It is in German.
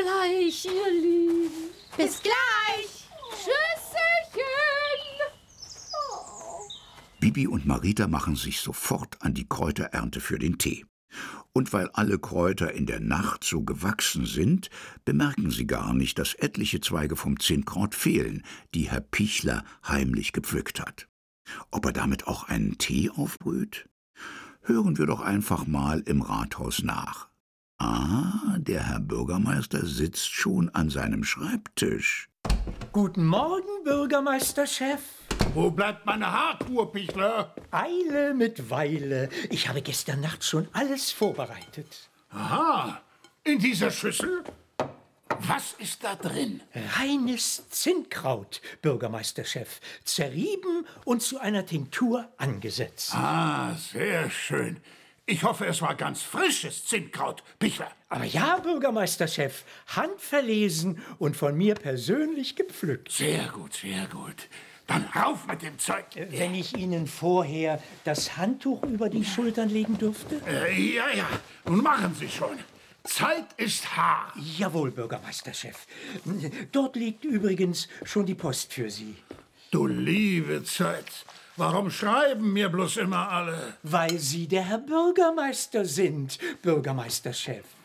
gleich, ihr Lieben. Bis gleich. Tschüsselchen. Bibi und Marita machen sich sofort an die Kräuterernte für den Tee. Und weil alle Kräuter in der Nacht so gewachsen sind, bemerken sie gar nicht, dass etliche Zweige vom Zinnkraut fehlen, die Herr Pichler heimlich gepflückt hat. Ob er damit auch einen Tee aufbrüht? Hören wir doch einfach mal im Rathaus nach. Ah, der Herr Bürgermeister sitzt schon an seinem Schreibtisch. Guten Morgen, Bürgermeisterchef. Wo bleibt meine Haarkur, Pichler? Eile mit Weile. Ich habe gestern Nacht schon alles vorbereitet. Aha, in dieser Schüssel? Was ist da drin? Reines Zinnkraut, Bürgermeisterchef. Zerrieben und zu einer Tinktur angesetzt. Ah, sehr schön. Ich hoffe, es war ganz frisches Zinnkraut, Pichler. Aber ja, Bürgermeisterchef, handverlesen und von mir persönlich gepflückt. Sehr gut, sehr gut. Dann rauf mit dem Zeug. Wenn ich Ihnen vorher das Handtuch über die Schultern legen dürfte? Ja, nun machen Sie schon. Zeit ist Haar. Jawohl, Bürgermeisterchef. Dort liegt übrigens schon die Post für Sie. Du liebe Zeit. Warum schreiben mir bloß immer alle? Weil Sie der Herr Bürgermeister sind, Bürgermeisterchef.